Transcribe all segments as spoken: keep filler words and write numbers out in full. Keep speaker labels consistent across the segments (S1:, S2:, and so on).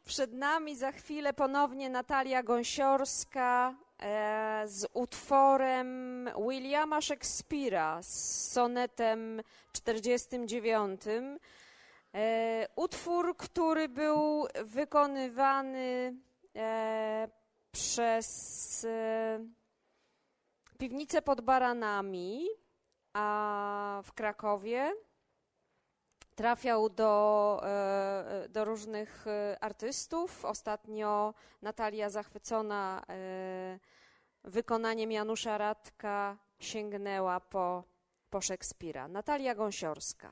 S1: Przed nami za chwilę ponownie Natalia Gąsiorska e, z utworem Williama Shakespeare'a, z sonetem czterdziestym dziewiątym. E, utwór, który był wykonywany e, przez e, Piwnicę pod Baranami a w Krakowie. Trafiał do, do różnych artystów. Ostatnio Natalia, zachwycona wykonaniem Janusza Radka, sięgnęła po, po Szekspira. Natalia Gąsiorska.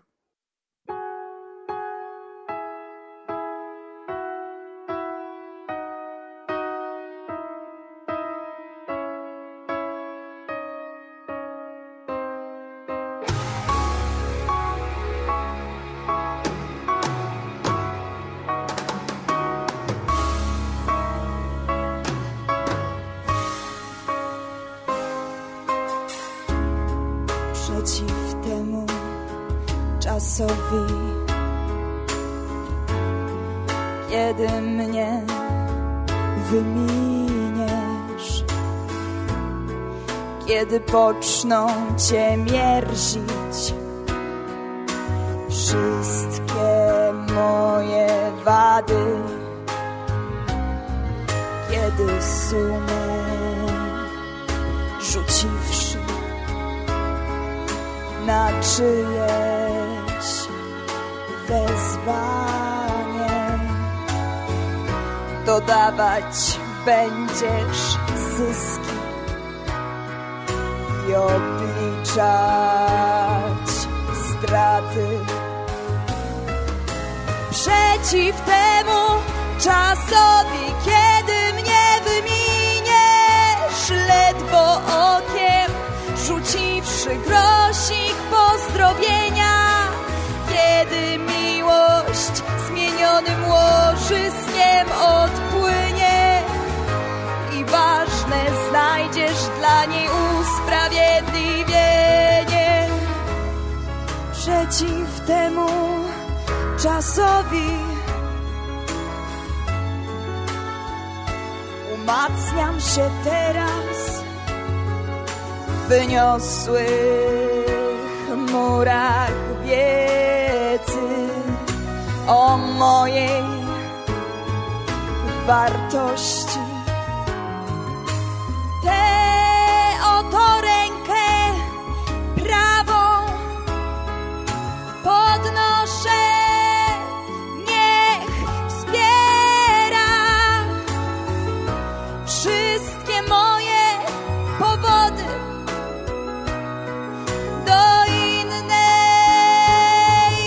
S2: Przeciw temu czasowi, kiedy mnie wyminiesz, kiedy poczną cię mierzić wszystkie moje wady, kiedy sumę rzuciwszy na czyjeś wezwanie, dodawać będziesz zyski i obliczać straty. Przeciw temu czasowi, kiedy mnie wyminiesz, ledwo okiem rzuciwszy grosik pozdrowienia, kiedy miłość zmienionym łożyskiem odpłynie i ważne znajdziesz dla niej usprawiedliwienie. Przeciw temu czasowi umacniam się teraz w wyniosłych murach wiedzy o mojej wartości. Tę oto rękę prawą podnoszę, niech wspiera wszystkie moje powody do innej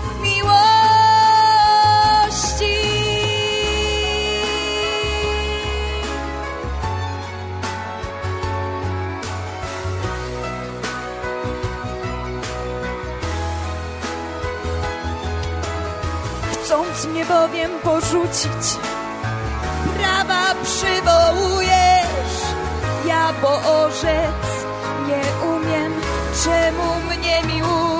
S2: miłości. Chcąc mnie bowiem porzucić, prawa przywołujesz, ja bo orzec nie umiem, czemu mnie miłujesz.